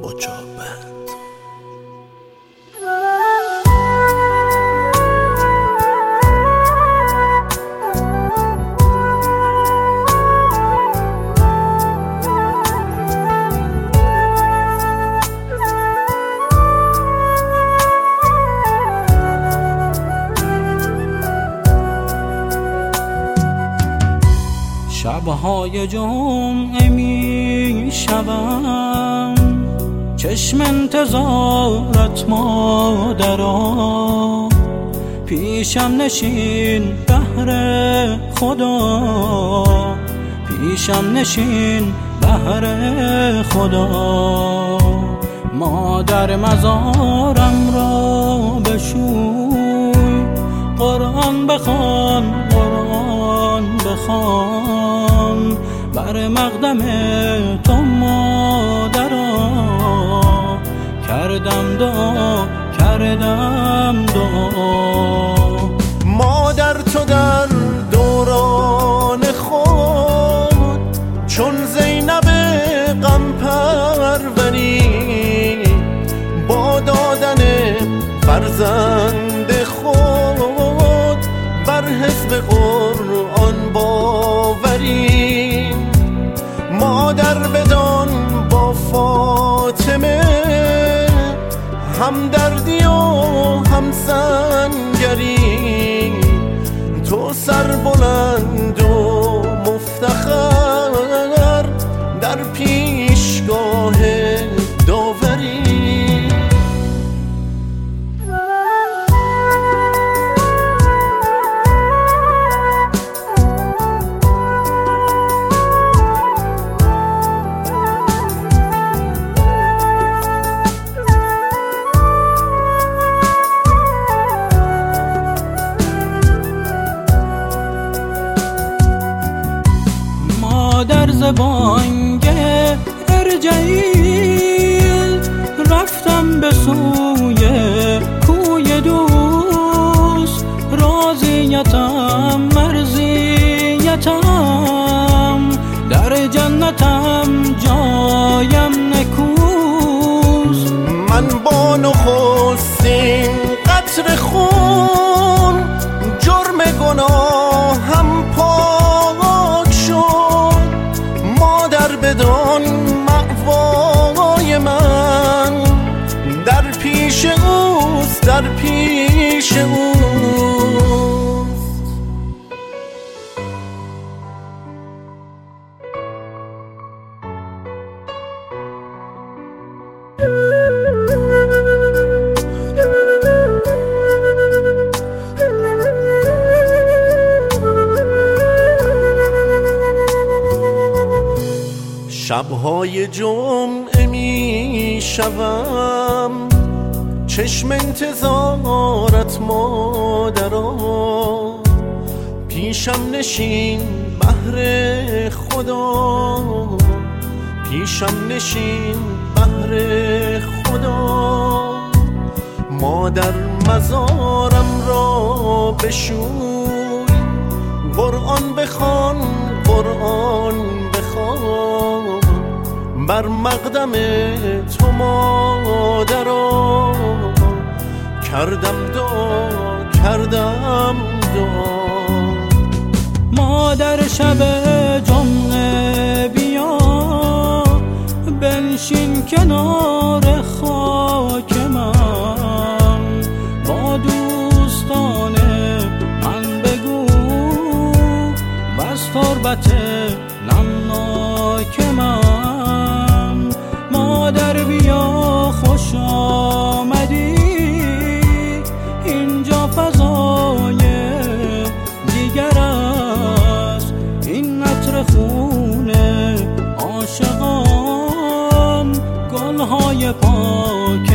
اجابت. شبهای جمعه می شوم چشم انتظارت مادرا، پیشم نشین بهر خدا، پیشم نشین بهر خدا. مادر مزارم را بشوی، قرآن بخوان قرآن بخوان، بر مقدم تو مادرا کردم دعا کردم دعا. مادر تو در دوران خود چون زینب غم پروری، با دادن فرزند خود بر حزب قرآن باوری. مادر بدان با فاطمه هم دردی و هم سنگری، تو سر بلند و مفتخر در پیشگاه داوری. در زبانگ ارجعیل رفتم به سوی کوی دوست، راضیتم مرضیتم در جنتم جایم نکوست. من با نخستین قطره خون جرم گناهم پاک شد. مادر بدان مأوای من در پیش اوست در پیش اوست. شبهای جمعه می شوم چشم انتظارت مادرا، پیشم نشین بهر خدا، پیشم نشین بهر خدا. مادر مزارم را بشوی، قرآن بخوان قرآن بخوان، بر مقدم تو مادرا کردم دعا کردم دعا. مادر شب جمعه بیا بنشین کنار خاک من، با دوستان من بگو بس تربت نمناک من. مادر بیا خوش آمدی، اینجا فضای دیگر است، این عطر خون عاشقان، گلهای پاک